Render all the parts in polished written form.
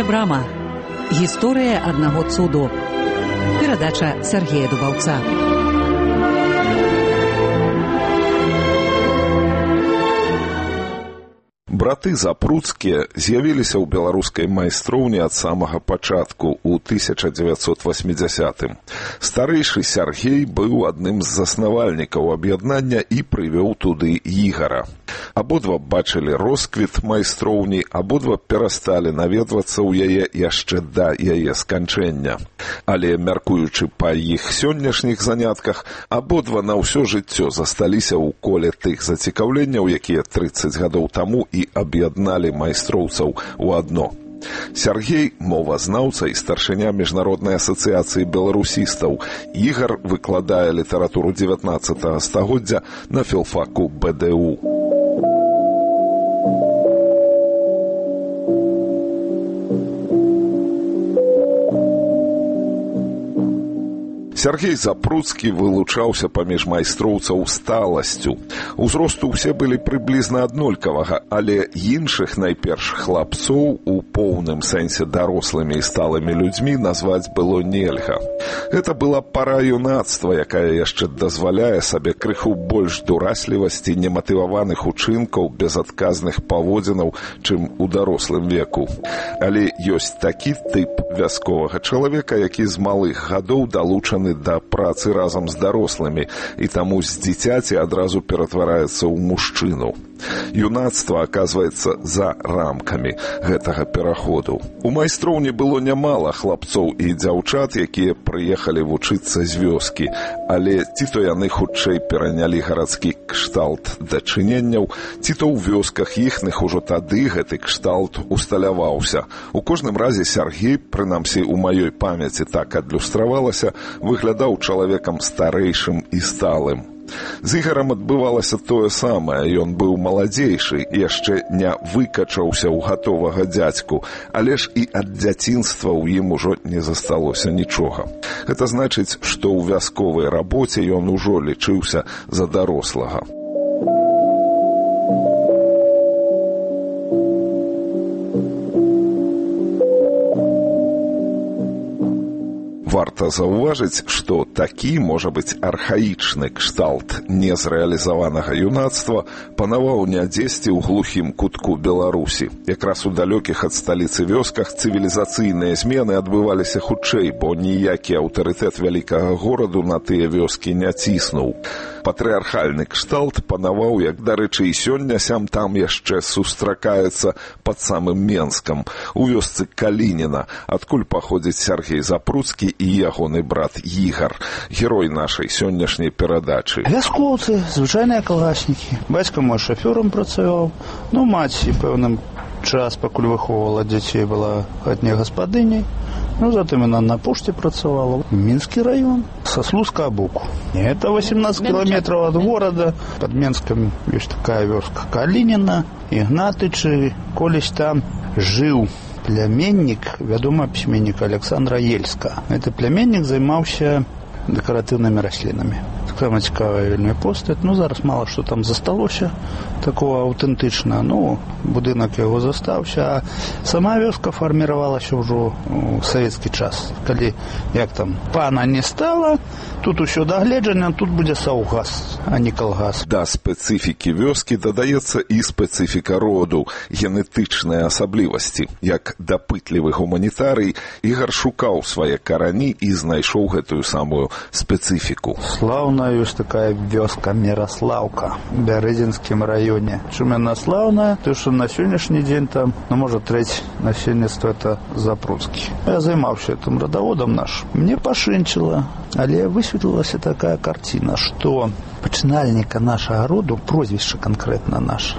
Шкланая брама. Гісторыя аднаго цуду. Перадача Сергея Дубаўца. Браты Запруцкія з'явіліся ў беларускай майстроўні ад самага пачатку ў 1980-м. Старэйшы Сяргей быў адным з заснавальнікаў аб'яднання і прывёў туды Ігара. Абодва бачылі росквіт майстроўні, абодва перасталі наведвацца ў яе яшчэ да яе сканчэння. Але, мяркуючы па іх сённяшніх занятках, абодва на ўсё жыццё засталіся ў коле тых зацікаўленняў, якія 30 гадоў таму і аб'ядналі майстроўцаў у адно. Сяргей – мовазнаўца і старшыня Міжнароднай асацыяцыі беларусістаў. Ігар выкладае літаратуру 19 стагоддзя на філфаку БДУ. Сяргей Запруцкі вылучаўся паміж майстроўцаў сталасцю. Узросту ўсе былі прыблізна аднолькавага, але іншых, найперш хлапцоў, у поўным сэнсе дарослымі і сталымі людзьмі назваць было нельга. Гэта была пара юнацтва, якая яшчэ дазваляе сабе крыху больш дураслівасці, нематываваных учынкаў, безадказных паводзінаў, чым у дарослым веку. Але ёсць такі тып вясковага чалавека, які з малых гадоў далучаны да працы разам з дарослымі, і таму з дзіцяці адразу ператвараецца ў мужчыну. Юнацтва аказваецца за рамкамі гэтага пераходу. У майстроўні было нямала хлапцоў і дзяўчат, якія прыехалі вучыцца з вёскі, але ці то яны хутчэй перанялі гарадскі кшталт дачыненняў, ці то ў вёсках іхных ужо тады гэты кшталт усталяваўся. У кожным разе Сяргей, прынамсі у маёй памяці так адлюстравалася, выглядаў чалавекам старэйшым і сталым. З Ігарам адбывалася тое самае, ён быў маладзейшы, яшчэ не выкачаўся ў гатовага дзядзьку, але ж і ад дзяцінства ў ім ужо не засталося нічога. Гэта значыць, што ў вясковай рабоце ён ужо лічыўся за дарослага. Варта заўважыць, што такі, можа быць, архаічны кшталт незрэалізаванага юнацтва панаваў не дзесьці ў глухім кутку Беларусі. Якраз у далёкіх ад сталіцы вёсках цывілізацыйныя змены адбываліся хутчэй, бо ніякі аўтарытэт вялікага гораду на тыя вёскі не ціснуў. Патрыархальны кшталт панаваў, як, дарэчы, і сёння сям-там яшчэ сустракаецца пад самым Менскам, у вёсцы Калініна, адкуль паходзіць Сяргей Запруцкі і ягоны брат Ігар, герой нашай сённяшняй перадачы. Вяскоўцы, звычайныя калгаснікі. Бацька мой шафёрам працаваў, маці пэўным час, пакуль выхоўвала дзяцей, была хатняй гаспадыняй. Затым яна на пошце працавала. Мінскі раён, са Слуцкага боку. Это 18 кілометраў ад горада. Пад Менскам ёсць такая вёска Калініна, Ігнатычы. Колись там жыў пляменнік, вядомы пісьменнік Александра Ельска. Гэты пляменнік займаўся дэкаратыўнымі раслінамі. Такая цікавая вельмі постаць. Зараз мала што там засталося такого аўтэнтычна. Будынак яго застаўся, а сама вёска фарміравалася ўжо ў савецкі час. Калі, як там, пана не стала, тут усё дагледжана, тут будзе саўгас, а не калгас. Да спецыфікі вёскі дадаецца і спецыфіка роду, генетычныя асаблівасці. Як дапытлівы гуманітарый, Ігар шукаў свае карані і знайшоў гэтую самую спецыфіку. Слаўная ёсць такая вёска Міраслаўка в Бярэзінскім раёне. Чым яна слаўная? То, што на сённяшні дзень там, можа, трэць насельніцтва это Запруцкі. Я займаўся этим радаводам наш. Мне пашэнчыла, але высветлілася такая карціна, што пачынальніка нашага роду, прозвішча канкрэтна наш,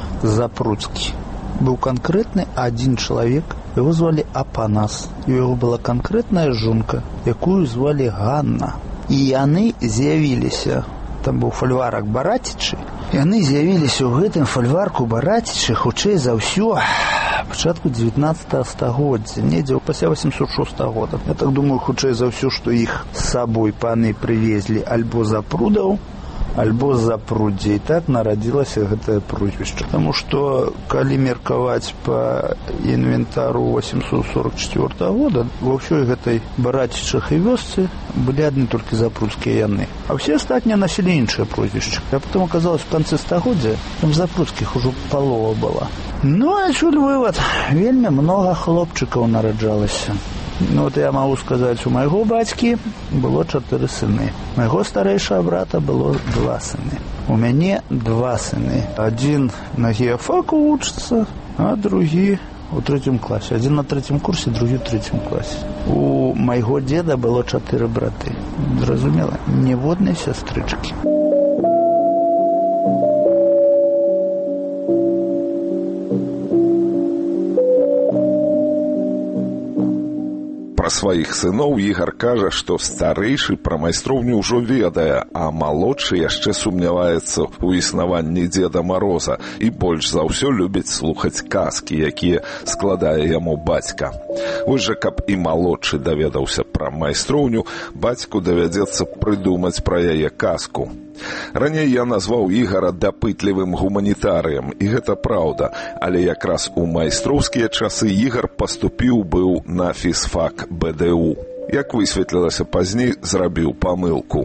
Запруцкі, быў канкрэтны адзін чалавек, яго звалі Апанас. І у яго была канкрэтная жонка, якую звалі Ганна. І яны з'явіліся, там быў фальварак Барацічы, яны з'явіліся ў гэтым фальварку Барацічы хутчэй за ўсё пачатку 19 стагоддзя, недзе пасля 806 года. Я так думаю, хутчэй за ўсё, што іх з сабой паны прывезлі альбо з Запрудаў, альбо з Запруддзя. І так нарадзілася гэтае прозвішча. Таму што, калі меркаваць па інвентару 844 года, ва ўсёй гэтай барацічахай вёсцы былі адны толькі запрудскія яны. А ўсе астатнія насілі іншыя прозвішчы. А потом оказалось, в канцы стагоддзя там запрудскіх ужо палова была. Ну, адсюль вывод. Вельмі многа хлопчыкаў нараджалася. Ну, вот я могу сказать, у майго бацькі было 4 сыны. Майго старэйшага брата было 2 сыны. У мяне 2 сыны. Один на геофаку вучыцца, а другі у 3 класе. Один на 3 курсе, другі ў 3 класе. У майго деда было 4 браты. Зразумела, ніводнай сястрычкі. Сваіх сыноў Ігар кажа, што старэйшы пра майстроўню ўжо ведае, а малодшы яшчэ сумняваецца ў існаванні Дзеда Мароза і больш за ўсё любіць слухаць казкі, якія складае яму бацька. Вось жа, каб і малодшы даведаўся пра майстроўню, бацьку давядзецца прыдумаць пра яе казку. Раней я назваў Ігара дапытлівым гуманітарыем, і гэта праўда, але якраз у майстроўскія часы Ігар паступіў быў на фізфак БДУ. Як высветлілася пазней, зрабіў памылку.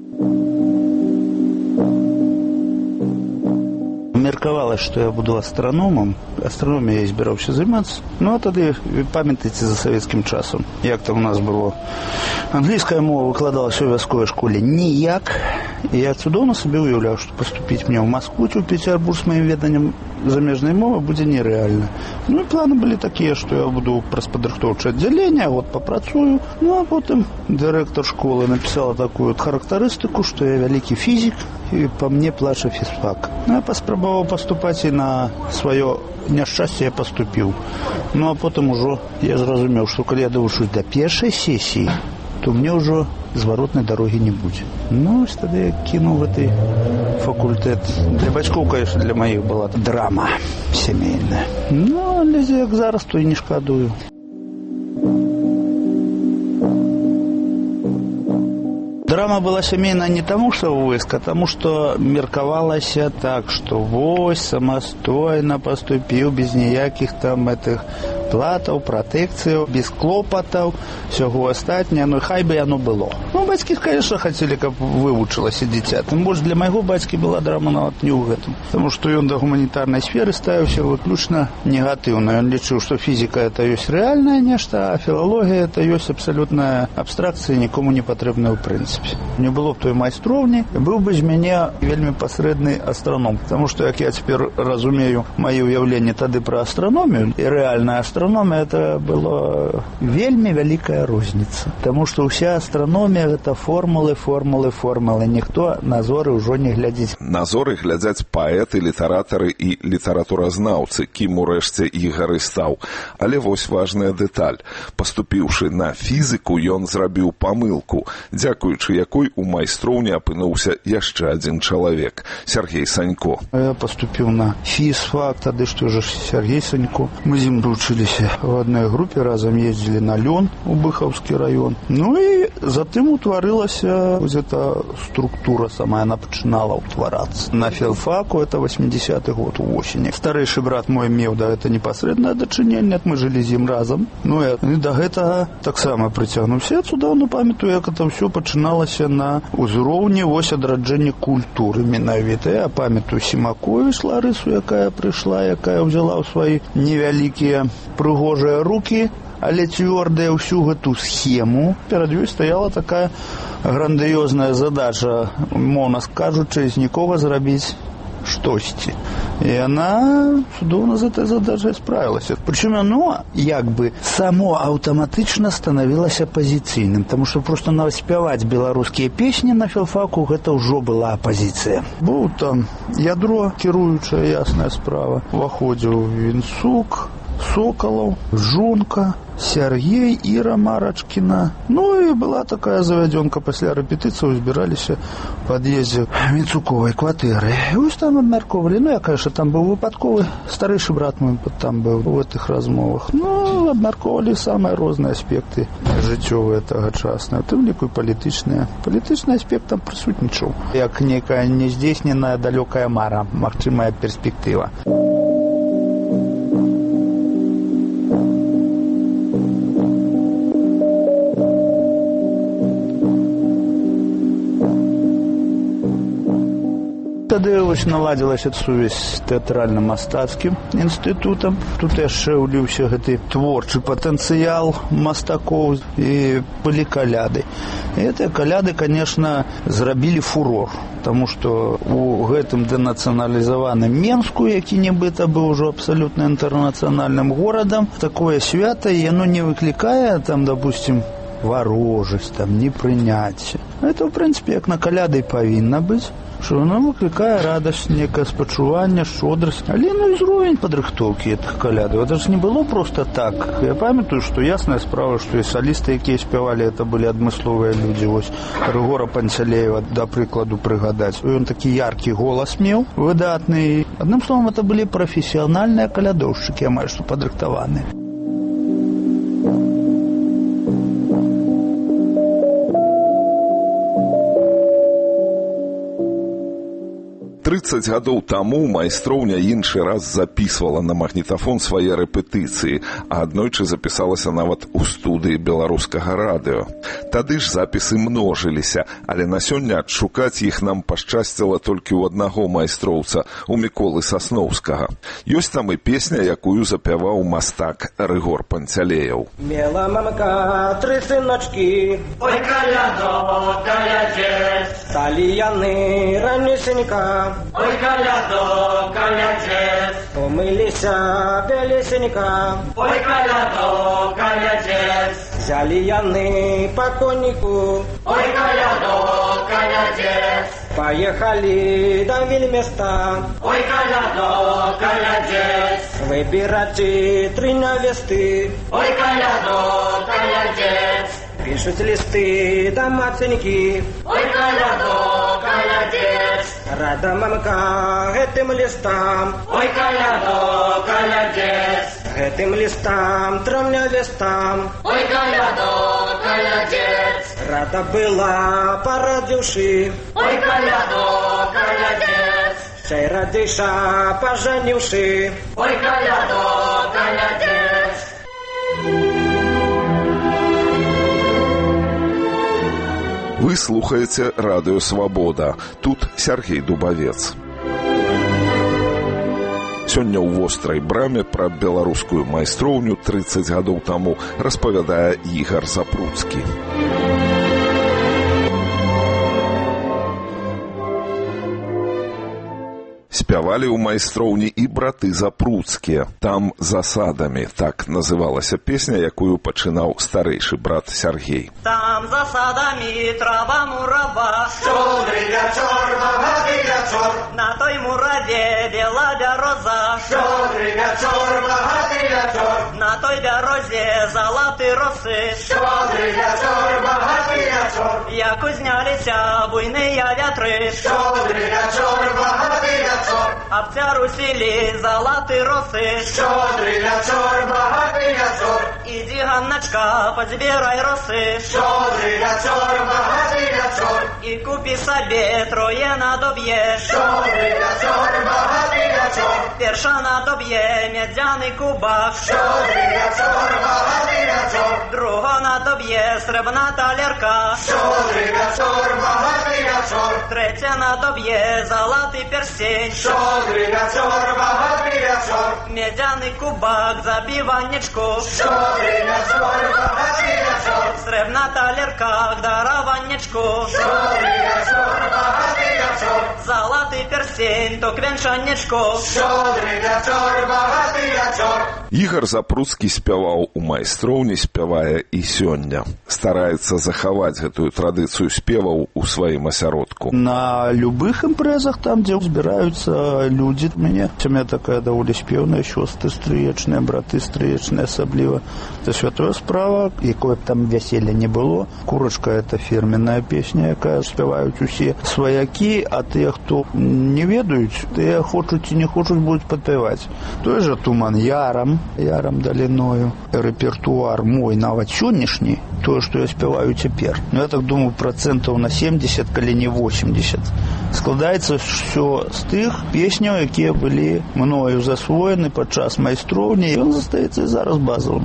Меркавалася, што я буду астраномам. Астраноміяй я збіраўся займацца. Ну, а тады памятаеце за савецкім часам, як там у нас было. Англійская мова выкладалася ў вясковай школе ніяк. І я цудоўна сабе уяўляў, што паступіць мне ў Маскву ці ў Петербург з маім веданнем замежнай мовы будзе нерэальна. Ну, і планы былі такія, што я буду праз падрыхтоўчае аддзяленне, год папрацую. Ну, а потым дырэктар школы напісала такую характарыстыку, што я вялікі фізік, і па мне плача фізфак. Ну, я паспрабаваў паступаць, і на сваё няшчасце я паступіў. Ну, а потым ужо я зразумеў, што калі я давучусь да першай сесіі, то мне ўжо зваротнай дарогі не будзе. Ну, ось тады я кінуў гэты факультэт. Для бацькоў, конечно, для маіх была драма сямейная. Ну, але як зараз, то і не шкадую. Драма была сямейная не таму, што войска, а таму, што меркавалася так, што вось самастойна паступіў без ніякіх там гэтых платаў, пратэкцыяў, без клопатаў, всяго астатняе, ну хай бы яно было. Ну, бацькі, конечно, хацелі, каб вывучылася дзіця. Тым больш для майго бацькі была драма нават не ў гэтым. Таму што ён да гуманітарнай сферы ставіўся выключна негатыўна. Ён лічыў, што фізіка это ёсць рэальнае нешта, а філалогія это ёсць абсалютная абстракцыя, нікому не патрэбная ў прынцыпе. Не было б той майстроўні, быў бы з мяне вельмі пасрэдны астраном. Таму што, як я цяпер разумею мае ўяўленне тады пра астраномію, і рэальная астраномія это была вельмі вялікая розніца. Таму што ўся астраномія гэта формулы. Ніхто на зоры ўжо не глядзіць. На зоры глядзяць паэты, літаратары і літаратуразнаўцы, кім урэшце Ігар і стаў. Але вось важная дэталь. Паступіўшы на фізіку, ён зрабіў памылку, дзякуючы якой у майстроўні апынуўся яшчэ адзін чалавек – Сергей Санько. Я паступіў на фізфак, тады што ж Сергей Санько. Мы з ім вучыліся в адной групе, разам ездзілі на лён у Быхаўскі раён. Ну і затым утварылася вось эта структура сама, яна пачынала ўтварацца. На філфаку, это 80-й год у осені. Старэйшы брат мой меў да гэта непасрэднае дачыненне, мы жылі з ім разам. Ну і да гэтага таксама прыцягнуўся. Я цудоўна памятаю, як это ўсё пачыналася на ўзроўні вось адраджэння культуры менавіта. Я памятаю Сімаковіч Ларысу, якая прыйшла, якая ўзяла ў свае невялікія прыгожыя рукі, але цвёрдая ўсю гэту схему. Перад ёй стаяла такая грандыёзная задача, моўна скажучы, з нікога зрабіць штосьці. І яна цудоўна з этой задачай справілася. Прычым яно, як бы, само аўтаматычна станавілася пазіцыйным, таму што проста спяваць беларускія песні на філфаку гэта ўжо была апазіцыя. Быў там ядро, кіруючая, ясная справа, уваходзіў Вінцук, Соколов, Жонка, Сергей, Ира Марочкина. Ну и была такая завяденка. Пасля рэпетыцыі збіраліся в пад'ездзе Міцуковай кватэры. І вось там абмяркоўвалі. Ну, я, конечно, там быў выпадковы. Старэйшы брат мой там быў у гэтых размовах. Ну, абмяркоўвалі самыя розныя аспекты жыццёвыя тагачасныя, у тым ліку і палітычныя. Палітычны аспект там прысутнічаў. Як некая нездзейсненая далёкая мара, магчымая перспектыва. Тады вось наладзілася сувязь з тэатральна-мастацкім інстытутам. Тут яшчэ ўліўся гэты творчы патэнцыял мастакоў і былі каляды. І гэтыя каляды, конечно, зрабілі фурор, таму што у гэтым дэнацыяналізаваным Менску, які нібыта быў ужо абсалютна інтэрнацыянальным горадам, такое свята яно не выклікае там, допустим, варожасць, там, непрыняцце. Это, в прынцыпе, як на каляды і павінна быць, што воно выклікае радасць, некае спачуванне, шчодрасць. Але ну ўзровень падрыхтоўкі гэтых калядаў. Это ж не было просто так. Я памятаю, што ясная справа, што і салісты, якія спявалі, это былі адмысловыя людзі. Вось Рыгора Панцялеева, да прыкладу, прыгадаць. Ён такі яркі голас меў, выдатны. Адным словам, это былі прафесіянальныя калядоўшчыкі, амаль што падрыхтаваныя. 30 гадоў таму майстроўня іншы раз запісвала на магнітафон свае рэпетыцыі, а аднойчы запісалася нават у студыі беларускага радыё. Тады ж запісы множыліся, але на сёння адшукаць іх нам пашчасціла толькі ў аднаго майстроўца, у Міколы Сасноўскага. Ёсць там і песня, якую запяваў мастак Рыгор Панцялеев. Мела мамка 3 сыночки, ой, калядо, калядзец, сталі яны ранюсенька, ой, калядо, калядзец, помыліся белесенька, ой, калядо, калядзец, взяли яны по конику, ой, калядо, калядзец, поехали до вельместа, ой, калядо, калядзец, выбирать 3 невесты, ой, калядо, калядзец, пишут листы до матеньки, ой, калядо, калядзец, рада мамка этим листам, ой, калядо, калядзец, этим листам 3 невестам, ой, калядо, калядзец, рада была порадивши, ой, калядо, калядзец, чай радиша поженивши, ой, калядо, калядзец. Вы слухаеце радыё «Свабода». Тут Сергей Дубавец. Сёння ў вострай браме пра беларускую майстроўню 30 гадоў таму распавядае Ігар Запруцкі. Спявалі ў майстроўні і браты Запруцкія. Там засадамі, так называлася песня, якую пачынаў старэйшы брат Сергей. Там засадамі трава мурава, Щодрий вечор, багатий вечор, на той мураве біла бяроза, щодрий вечор, багатий вечор, на той бярозе залаты росы, щодрий вечор, багатий вечор, як узняліся буйныя вятры, щодрий вечор, багатий вечор, обцярусілі залаты росы, щодрий вечор, багатий вечор, іди, Ганначка, позбирай росы, щодрий вечор, багатий вечор, і купі собі 3 надоб'є, щодрий вечор, багатий вечор, перша надоб'є медяний кубок, щодрий вечор, багатий вечор, друга надоб'є сребна талерка, щодрий вечор, багатий вечор, третя надоб'є золотий перстень, щодрий вечор, багатий вечор, медяний кубок забиваннячку, щодрий вечор, багатий вечор, сребна талерка дарованнячку, щодрий вечор, багатий вечор, золотий перстень пярсень, то квянчаннячко. Щодрый вечор, багатый вечор. Ігар Запруцкі спяваў у майстроўні, спявае і сёння. Стараецца захаваць гэтую традыцыю спеваў у сваім асяродку. На любых імпрэзах, там, дзе збіраюцца людзі, у мяне сям'я такая даволі спеўная, сёстры стрыечныя, браты стрыечныя асабліва. Это святая справа, якое б там вяселля не было. Курачка — это фірменная песня, якая спяваюць усе сваякі, а тыя, хто не ведаюць, тыя хочуць ці не хочуць, будуць падпяваць. Той жа туман ярам даліною. Рэпертуар мой нават сённяшні, тое, што я спяваю цяпер, я так думаю, процентаў на 70, калі не 80, складаецца ўсё з тых песняў, якія былі мною засвоены падчас майстроўні, і ён застаецца і зараз базовым.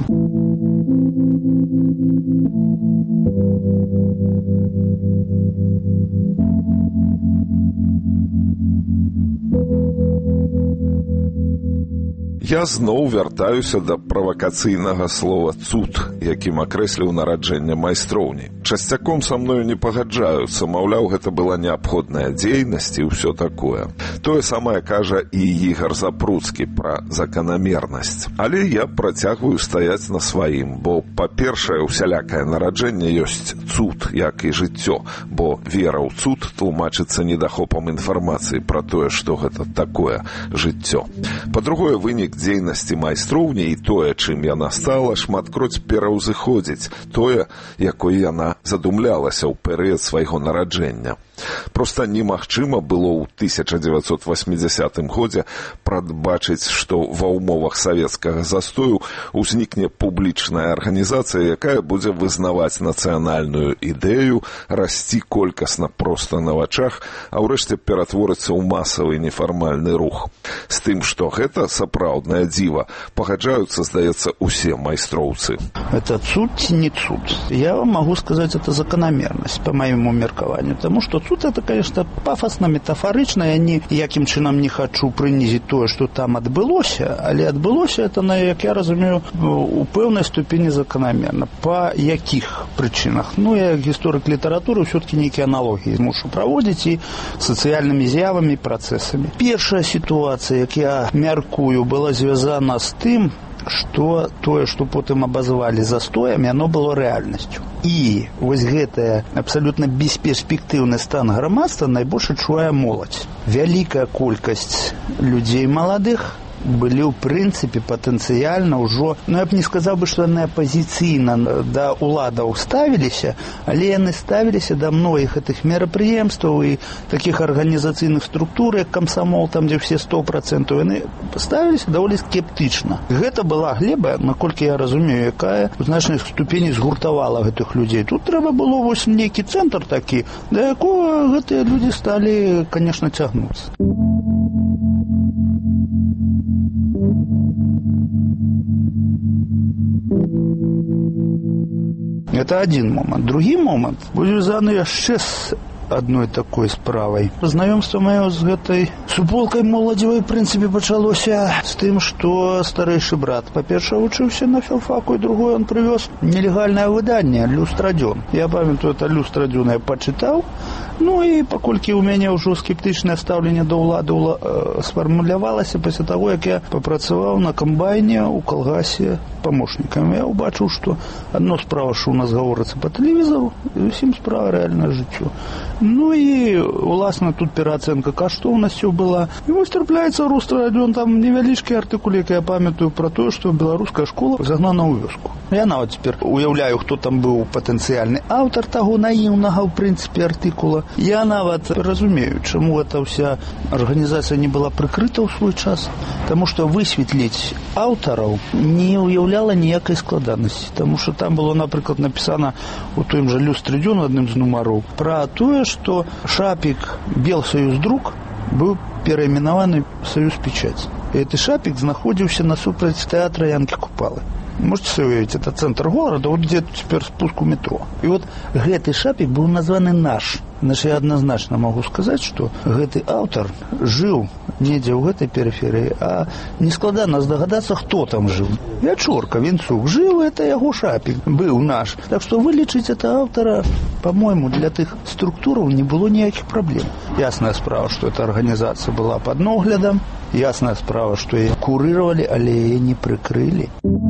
Я зноў вяртаюся да правакацыйнага слова «цуд», якім акрэсліў нараджэнне майстроўні. Часцяком са мною не пагаджаюцца, маўляў, гэта была неабходная дзейнасць і ўсё такое. Тое самае кажа і Ігар Запруцкі пра заканамернасць. Але я працягваю стаяць на сваім, бо, па-першае, усялякае нараджэнне ёсць цуд, як і жыццё, бо вера ў цуд тлумачыцца недахопам інфармацыі пра тое, што гэта такое жыццё. Па-другое, вынік дзейнасці майстроўні і тое, чым яна стала, шматкроць пераўзыходзіць тое, якой яна задумлялася ў перыяд свайго нараджэння. Проста немагчыма было ў 1980 годзе прадбачыць, што ва ўмовах савецкага застою узнікне публічная арганізацыя, якая будзе вызнаваць нацыянальную ідэю, расці колькасна проста на вачах, а ўрэшце ператворыцца ў масавы нефармальны рух. З тым, што гэта сапраўднае дзіва, пагаджаюцца, здаецца, усе майстроўцы. Это цуд ці не цуд? Я вам могу сказать, это закономерность, по моему меркаванию, потому что цуд — это, конечно, пафосно, метафорично, я ніякім чынам не хочу прынізіць тое, што там адбылося, але адбылося это, як я разумею, у пэўнай ступені закономерна. Па якіх прычынах? Я, як гісторык літаратуры, ўсё-таки нейкія аналогіі мушу праводзіць і сацыяльнымі з'явамі і працэсамі. Першая сітуацыя, як я мяркую, была звязана з тым, што тое, што потым абазвалі застоем, яно было рэальнасцю. І вось гэтая абсалютна бесперспектыўны стан грамадства найбольш адчувае моладзь. Вялікая колькасць людзей маладых былі ў прынцыпе патэнцыяльна ўжо, я б не сказаў бы, што яны апазіцыйна да ўладаў ставіліся, але яны ставіліся да многіх гэтых мерапрыемстваў і такіх арганізацыйных структур, як камсамол, там дзе все 100%, яны ставіліся даволі скептычна. Гэта была глеба, наколькі я разумею, якая у значнай ступені згуртавала гэтых людзей. Тут трэба было вось нейкі цэнтр такі, да якога гэтыя людзі сталі, конечно, цягнуцца. Это один момент. Другі момент будзе звязаны яшчэ з адной такой справай. Знаёмства маё з гэтай суполкай моладзевай, в прынцыпе, пачалося з тым, што старэйшы брат, па-першае, вучыўся на філфаку, і другое, он прывёз нелегальнае выданне «Люстрадзён». Я памятаю, это «Люстрадзён» я пачытаў. І паколькі ў мяне ўжо скептычнае стаўленне да ўлады сфармулявалася пасля таго, як я папрацаваў на камбайне ў калгасе памочнікам. Я ўбачыў, што адно справа, што ў нас гаворыцца па тэлевізору, і зусім справа рэальнае жыццё. І, уласна, тут пераацэнка каштоўнасцяў была. І вось трапляецца «Люстрадзён», там невялічкі артыкул, які я памятаю пра тое, што беларуская школа загнана ў вёску. Я нават цяпер уяўляю, хто там быў патэнцыяльны аўтар таго наіўнага, ў прынцыпе, артыкула. Я нават разумею, чаму эта вся арганізацыя не была прыкрыта ў свой час, таму што высветліць аўтараў не уяўляла ніякай складанасці, таму што там было, напрыклад, напісана у тым жа «Люстрадзён», адным з нумароў, пра тое, што шапік «Белсоюздрук» быў перайменаваны «Союзпечаць». І гэты шапік знаходзіўся насупраць тэатра Янкі Купалы. Можете себе уявить, это центр города, вот где цяпер спуск у метро. И вот гэты шапик был названы «Наш». Значит, я однозначно могу сказать, что гэты аўтар жыў недзе ў гэтай перыферыі, а не складана здагадацца, хто там жыў. Вячорка, Вінцук жыў, это яго шапік, быў наш. Так что вылечыць это аўтара, по-моему, для тых структураў не было ніякіх праблем. Ясная справа, что эта организация была под наглядом, ясная справа, что ее курировали, але ее не прикрыли.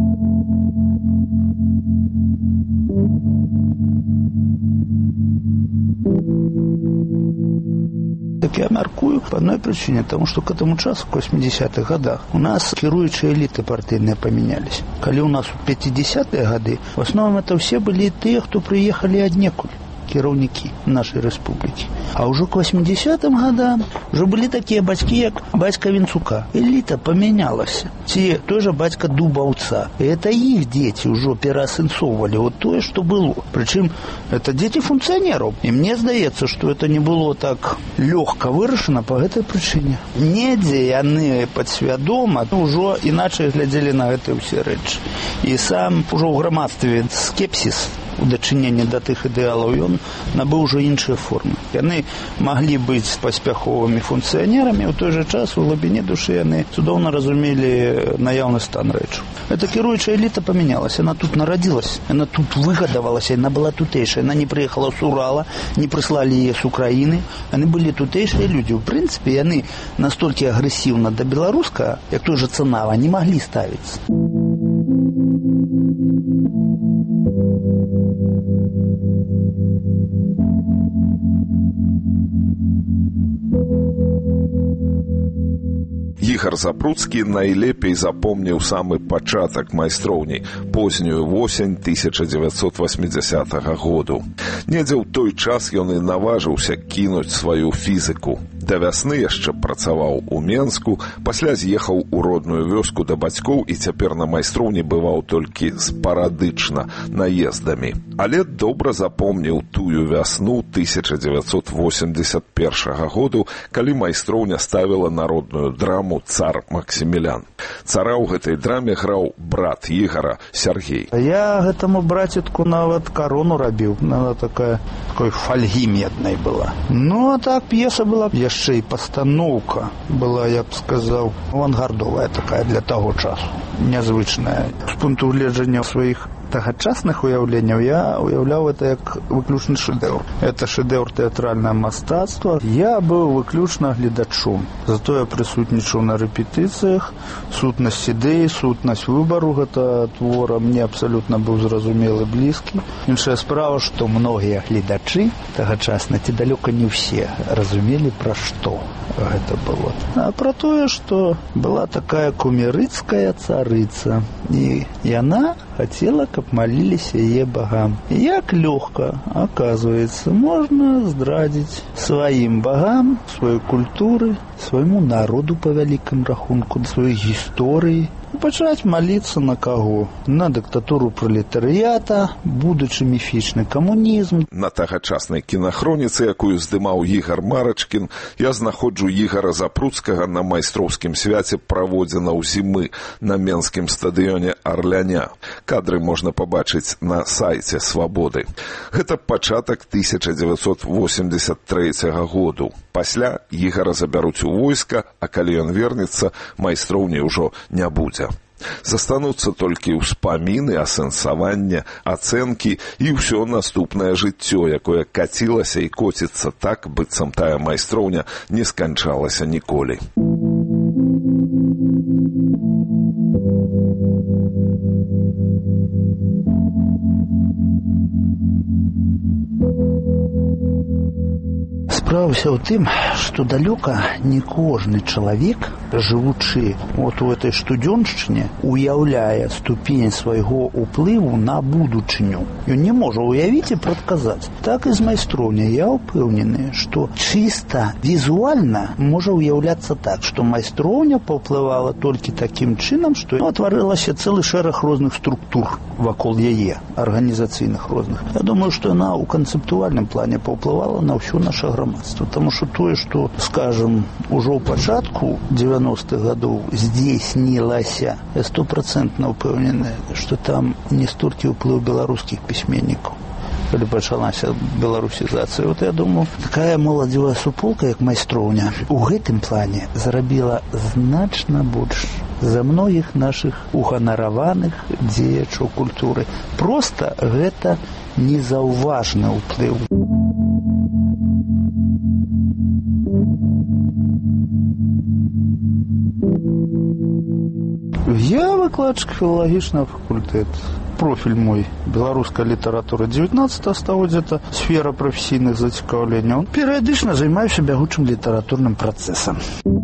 Так я мяркую по одной причине, потому что к этому часу, к 80-х годах, у нас кіруючыя элиты партийные поменялись. Коли у нас в 50-е годы, в основном это все были те, кто приехали аднекуль, кіраўнікі нашей республики. А уже к 80-м годам уже были такие бацькі, як бацька Вінцука. Элита поменялась. Те тоже бацька Дубаўца. И это их дети уже переасэнсоўвали вот то, что было. Причем это дети функционеров. И мне здаецца, что это не было так легко вырашено по этой причине. Недзе яны подсвядома уже иначе глядели на это все рэчы. И сам уже в грамадстве скепсис у дачынення да тых ідэалаў, ён набыў ужо іншыя формы. Яны маглі быць паспяховымі функцыянерамі, у той жа час у глыбіні душы яны цудоўна разумелі наяўны стан рэчаў. Эта кіруючая эліта памянялась, она тут народилась, она тут выгадавалася, она была тутэйшая, она не приехала с Урала, не прислали ее с Украины, они были тутэйшие люди. В принципе, яны настолько агрессивно до белорусского, як той же Цанава, не могли ставиться. Ігар Запруцкі найлепей запомніў самы пачатак майстроўні, познюю восень 1980 году. Недзе ў той час ён і наважыўся кінуць сваю фізіку. Да вясны яшчэ працаваў у Менску, пасля з'ехаў у родную вёску да бацькоў і цяпер на майстроўні бываў толькі спарадычна, наездамі. Але добра запомніў тую вясну 1981 году, калі майстроўня ставіла народную драму «Цар Максімілян». Цара ў гэтай драме граў брат Ігара Сергей. Я гэтаму братетку нават корону рабіў. Она такой фольги медной была. Ну, а так пьеса была, яшчэ і пастаноўка была, я б сказаў, авангардовая такая для таго часу, нязвычная. З пункту гледжання сваіх тагачасных уяўленняў я уяўляў это як выключны шэдэўр. Это шэдэўр тэатральнае мастацтва. Я быў выключна гледачом. Зато я прысутнічаў на рэпетыцыях. Сутнасць ідэі, сутнасць выбару гэта твора мне абсалютна быў зразумелы, блізкі. Іншая справа, што многія гледачы тагачасна ці далёка не ўсе разумелі, пра што гэта было. А пра тое, што была такая кумірыцкая царыца, і яна хотела, каб молились яе богам. И як легко, оказывается, можно здрадить своим богам, своей культуры, своему народу по великому рахунку, своей истории. И почать молиться на кого? На диктатуру пролетариата, будучи міфічны камунізм. На тагачаснай кінахроніцы, якую здымаў Ігар Марачкін, я знаходжу Ігара Запруцкага на майстроўскім свяце праводзінаў зімы на Менскім стадыёне Арляня. Кадры можна пабачыць на сайце Свабоды. Гэта пачатак 1983 году. Пасля Ігара забяруць у войска, а калі ён вернецца, майстроўні ўжо не будзе. Застануцца толькі ўспаміны, асэнсаванне, ацэнкі і ўсё наступнае жыццё, якое кацілася і коціцца так, быццам тая майстроўня не сканчалася ніколі. Справа ўся ў тым, што далёка не кожны чалавек, жывучы вот у этой штудзёншчыне, уяўляе ступень свайго ўплыву на будучыню. Ён не можа уявіць і прадказаць. Так і з майстроўняй я ўпэўнены, што чыста візуальна можа ўяўляцца так, што майстроўня паўплывала толькі такім чынам, што утварылася цэлы шэраг розных структур вакол яе, арганізацыйных розных. Я думаю, што яна ў канцэптуальным плане паўплывала на ўсё наша грамадства. Потому что тое, что, скажем, ужо ў пачатку 90-х годов здзейснілася, я 100% упэўнены, что там не столькі ўплыў беларускіх пісьменнікаў, калі пачалася беларусізацыя. Вот я думаю, такая моладзевая суполка, як майстроўня, у гэтым плане зарабіла значна больш за многіх нашых уганараваных дзеячаў культуры. Проста гэта незаўважны ўплыў. Я выкладчик филологічного факультета. Профиль мой – белорусская литература 19 стагоддзя, это сфера професійных зацікаўленняў. Перыядычна займаюся бягучым літаратурным працэсам.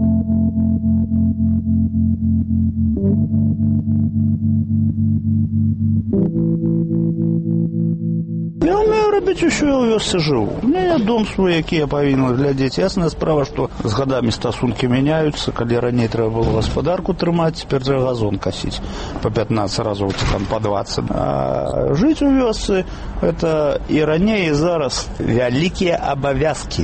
Я умею робіць усё, я ў вёсцы жыву. У меня дом свой, які я павінен глядзець. Ясная справа, што з гадамі стасункі мяняюцца. Калі раней трэба было гаспадарку трымаць, цяпер трэба газон касіць па 15 разоў, там па 20. А жыць у вёсцы – это і раней, і зараз вялікія абавязкі.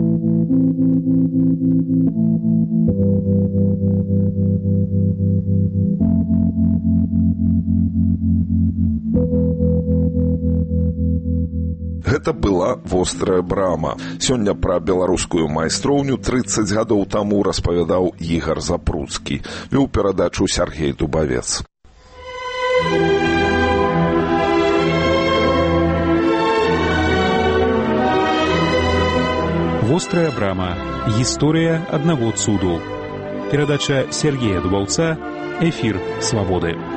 Гэта была «Вострая брама». Сёння пра беларускую майстроўню 30 гадоў таму распавядаў Ігар Запруцкі. Вёў перадачу Сергей Дубавец. «Вострая брама. Гісторыя аднаго цуду». Перадача Сергея Дубаўца. Эфір «Свабоды».